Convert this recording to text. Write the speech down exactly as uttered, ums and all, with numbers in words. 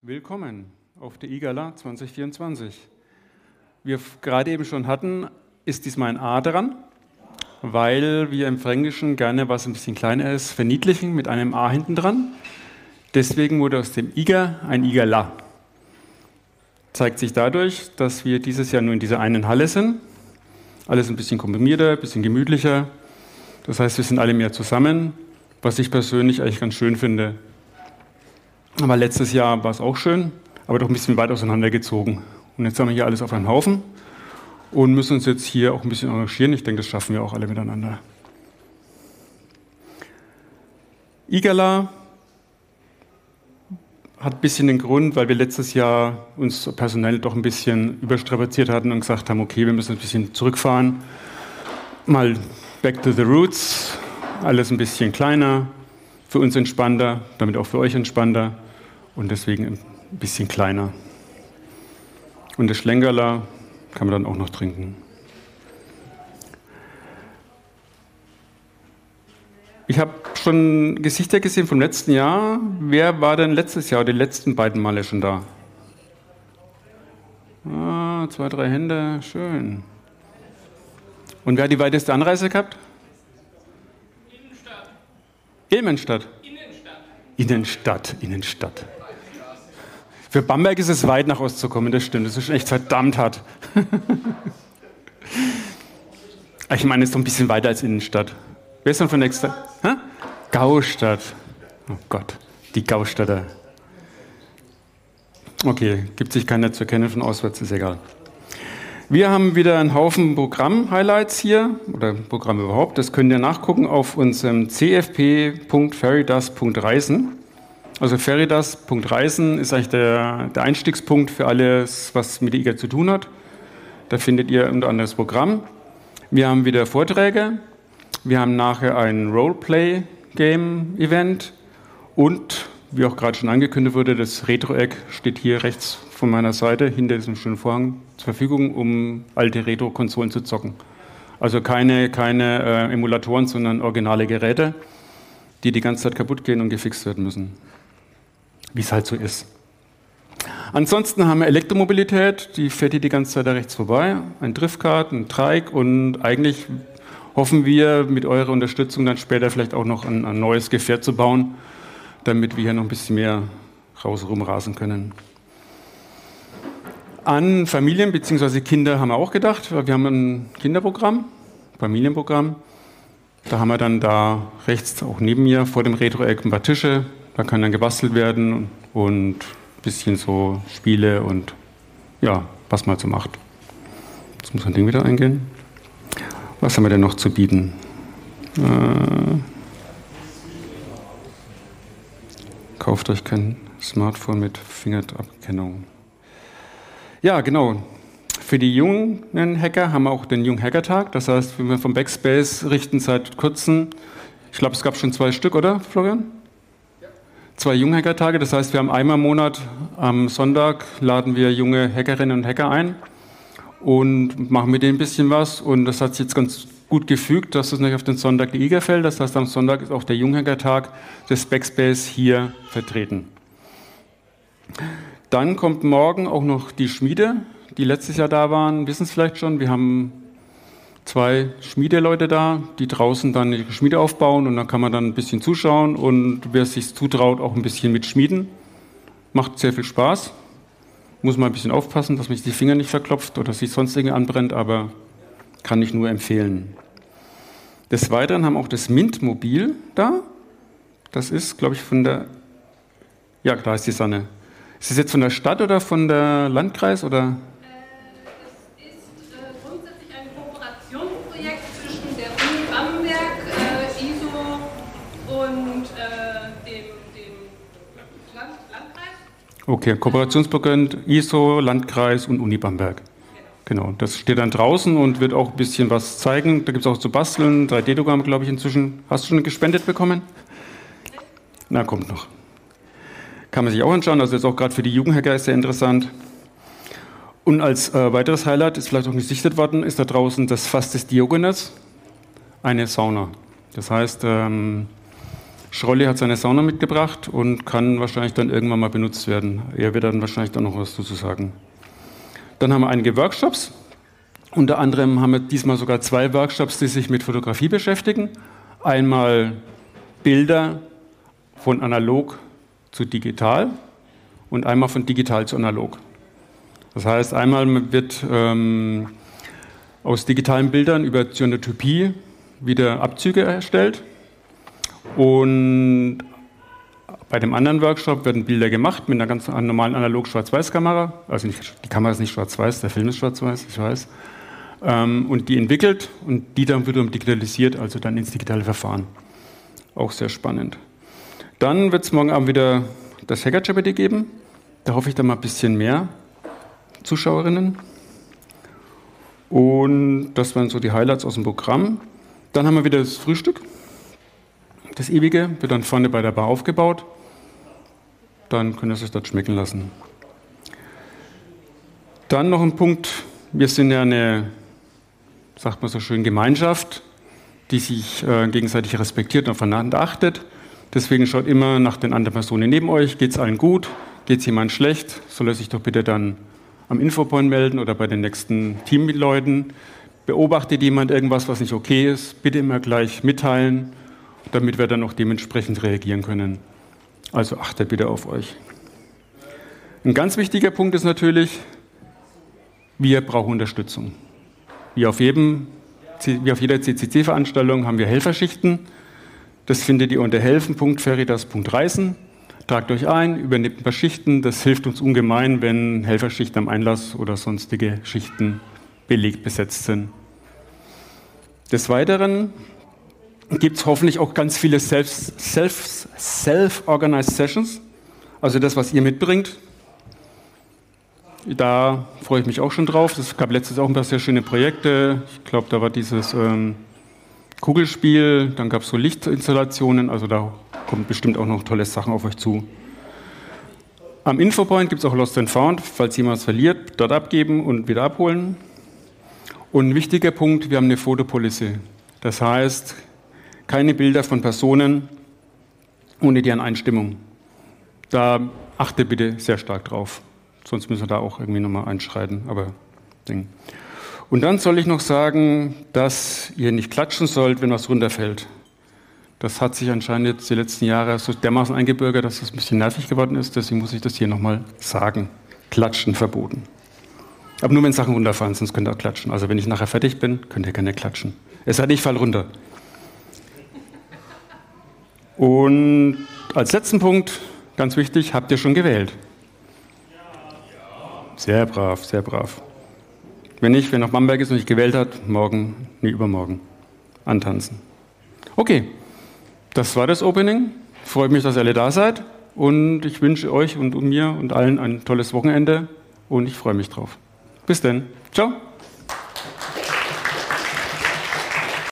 Willkommen auf der IGALA zwanzig vierundzwanzig. Wie wir gerade eben schon hatten, ist diesmal ein A dran, weil wir im Fränkischen gerne was ein bisschen kleiner ist, verniedlichen mit einem A hinten dran. Deswegen wurde aus dem IGA ein IGALA. Zeigt sich dadurch, dass wir dieses Jahr nur in dieser einen Halle sind. Alles ein bisschen komprimierter, ein bisschen gemütlicher. Das heißt, wir sind alle mehr zusammen, was ich persönlich eigentlich ganz schön finde. Aber letztes Jahr war es auch schön, aber doch ein bisschen weit auseinandergezogen. Und jetzt haben wir hier alles auf einen Haufen und müssen uns jetzt hier auch ein bisschen engagieren. Ich denke, das schaffen wir auch alle miteinander. IGALA hat ein bisschen den Grund, weil wir letztes Jahr uns personell doch ein bisschen überstrapaziert hatten und gesagt haben, okay, wir müssen ein bisschen zurückfahren, mal back to the roots, alles ein bisschen kleiner, für uns entspannter, damit auch für euch entspannter und deswegen ein bisschen kleiner. Und das Schlenkerla kann man dann auch noch trinken. Ich habe schon Gesichter gesehen vom letzten Jahr. Wer war denn letztes Jahr, die letzten beiden Male schon da? Ah, zwei, drei Hände, schön. Und wer hat die weiteste Anreise gehabt? Ilmenstadt. Innenstadt. Innenstadt, Innenstadt. Für Bamberg ist es weit, nach Ost zu kommen, das stimmt. Das ist echt verdammt hart. Ich meine, es ist doch ein bisschen weiter als Innenstadt. Wer ist denn von nächster? Hä? Gaustadt. Oh Gott, die Gaustadter. Okay, gibt sich keiner zu erkennen, von auswärts ist egal. Wir haben wieder einen Haufen Programm-Highlights hier, oder Programm überhaupt. Das könnt ihr nachgucken auf unserem c f p punkt feridas punkt reisen. Also feridas punkt reisen ist eigentlich der, der Einstiegspunkt für alles, was mit der I G A zu tun hat. Da findet ihr unter anderem das Programm. Wir haben wieder Vorträge. Wir haben nachher ein Roleplay-Game-Event. Und, wie auch gerade schon angekündigt wurde, das Retro-Egg steht hier rechts von meiner Seite, hinter diesem schönen Vorhang, zur Verfügung, um alte Retro-Konsolen zu zocken. Also keine, keine äh, Emulatoren, sondern originale Geräte, die die ganze Zeit kaputt gehen und gefixt werden müssen. Wie es halt so ist. Ansonsten haben wir Elektromobilität, die fährt hier die ganze Zeit da rechts vorbei. Ein Driftkart, ein Trike und eigentlich hoffen wir mit eurer Unterstützung dann später vielleicht auch noch ein, ein neues Gefährt zu bauen, damit wir hier noch ein bisschen mehr raus rumrasen können. An Familien bzw. Kinder haben wir auch gedacht. Wir haben ein Kinderprogramm, Familienprogramm. Da haben wir dann da rechts, auch neben mir, vor dem Retro-Eck ein paar Tische. Da kann dann gebastelt werden und ein bisschen so Spiele und ja, was man so macht. Jetzt muss ein Ding wieder eingehen. Was haben wir denn noch zu bieten? Äh, kauft euch kein Smartphone mit Fingerabkennung. Ja, genau. Für die jungen Hacker haben wir auch den Jung-Hacker-Tag. Das heißt, wir vom Backspace richten seit kurzem, ich glaube, es gab schon zwei Stück, oder, Florian? Ja. Zwei Jung-Hacker-Tage. Das heißt, wir haben einmal im Monat am Sonntag laden wir junge Hackerinnen und Hacker ein und machen mit denen ein bisschen was. Und das hat sich jetzt ganz gut gefügt, dass es nicht auf den Sonntag die I G A fällt. Das heißt, am Sonntag ist auch der Jung-Hacker-Tag des Backspace hier vertreten. Dann kommt morgen auch noch die Schmiede, die letztes Jahr da waren, wissen es vielleicht schon. Wir haben zwei Schmiedeleute da, die draußen dann die Schmiede aufbauen und dann kann man dann ein bisschen zuschauen und wer es sich zutraut, auch ein bisschen mitschmieden. Macht sehr viel Spaß. Muss mal ein bisschen aufpassen, dass man sich die Finger nicht verklopft oder sich sonst irgendwie anbrennt, aber kann ich nur empfehlen. Des Weiteren haben wir auch das MINT-Mobil da. Das ist, glaube ich, von der... Ja, da ist die Sanne. Ist das jetzt von der Stadt oder von der Landkreis? Oder? Äh, es ist äh, grundsätzlich ein Kooperationsprojekt zwischen der Uni Bamberg, äh, I S O und äh, dem, dem Land, Landkreis. Okay, Kooperationsprojekt I S O, Landkreis und Uni Bamberg. Genau. Genau, das steht dann draußen und wird auch ein bisschen was zeigen. Da gibt es auch zu basteln, drei D-Drucker, glaube ich, inzwischen. Hast du schon gespendet bekommen? Na, kommt noch. Kann man sich auch anschauen, also jetzt auch gerade für die Jugendhacker ist sehr interessant. Und als äh, weiteres Highlight, ist vielleicht auch gesichtet worden, ist da draußen das Fass des Diogenes, eine Sauna. Das heißt, ähm, Schrolli hat seine Sauna mitgebracht und kann wahrscheinlich dann irgendwann mal benutzt werden. Er wird dann wahrscheinlich dann noch was dazu sagen. Dann haben wir einige Workshops. Unter anderem haben wir diesmal sogar zwei Workshops, die sich mit Fotografie beschäftigen. Einmal Bilder von analog zu digital und einmal von digital zu analog. Das heißt, einmal wird ähm, aus digitalen Bildern über Cyanotopie wieder Abzüge erstellt und bei dem anderen Workshop werden Bilder gemacht mit einer ganz normalen Analog-Schwarz-Weiß-Kamera. Also nicht, die Kamera ist nicht schwarz-weiß, der Film ist schwarz-weiß, ich weiß. Ähm, und die entwickelt und die dann wiederum digitalisiert, also dann ins digitale Verfahren. Auch sehr spannend. Dann wird es morgen Abend wieder das Hacker Jeopardy geben. Da hoffe ich dann mal ein bisschen mehr Zuschauerinnen. Und das waren so die Highlights aus dem Programm. Dann haben wir wieder das Frühstück. Das ewige wird dann vorne bei der Bar aufgebaut. Dann könnt ihr es euch dort schmecken lassen. Dann noch ein Punkt. Wir sind ja eine, sagt man so schön, Gemeinschaft, die sich äh, gegenseitig respektiert und aufeinander achtet. Deswegen schaut immer nach den anderen Personen neben euch. Geht es allen gut? Geht es jemand schlecht? Soll er sich doch bitte dann am Infopoint melden oder bei den nächsten Teamleuten. Beobachtet jemand irgendwas, was nicht okay ist, bitte immer gleich mitteilen, damit wir dann auch dementsprechend reagieren können. Also achtet bitte auf euch. Ein ganz wichtiger Punkt ist natürlich, wir brauchen Unterstützung. Wie auf, jedem, wie auf jeder C C C-Veranstaltung haben wir Helferschichten. Das findet ihr unter helfen punkt feritas punkt reisen. Tragt euch ein, übernehmt ein paar Schichten. Das hilft uns ungemein, wenn Helferschichten am Einlass oder sonstige Schichten belegt besetzt sind. Des Weiteren gibt es hoffentlich auch ganz viele Self, Self, Self-Organized Sessions. Also das, was ihr mitbringt. Da freue ich mich auch schon drauf. Es gab letztes auch ein paar sehr schöne Projekte. Ich glaube, da war dieses ähm, Kugelspiel, dann gab es so Lichtinstallationen. Also da kommen bestimmt auch noch tolle Sachen auf euch zu. Am Infopoint gibt es auch Lost and Found. Falls jemand was verliert, dort abgeben und wieder abholen. Und ein wichtiger Punkt, wir haben eine Fotopolicy. Das heißt, keine Bilder von Personen ohne deren Einstimmung. Da achtet bitte sehr stark drauf. Sonst müssen wir da auch irgendwie nochmal einschreiten. Aber Ding. Und dann soll ich noch sagen, dass ihr nicht klatschen sollt, wenn was runterfällt. Das hat sich anscheinend jetzt die letzten Jahre so dermaßen eingebürgert, dass das ein bisschen nervig geworden ist. Deswegen muss ich das hier nochmal sagen. Klatschen verboten. Aber nur wenn Sachen runterfallen, sonst könnt ihr auch klatschen. Also wenn ich nachher fertig bin, könnt ihr gerne klatschen. Es sei denn, ich falle runter. Und als letzten Punkt, ganz wichtig, habt ihr schon gewählt? Sehr brav, sehr brav. Wenn nicht, wer nach Bamberg ist und nicht gewählt hat, morgen, nee, übermorgen, antanzen. Okay, das war das Opening. Freut mich, dass ihr alle da seid. Und ich wünsche euch und mir und allen ein tolles Wochenende. Und ich freue mich drauf. Bis dann. Ciao.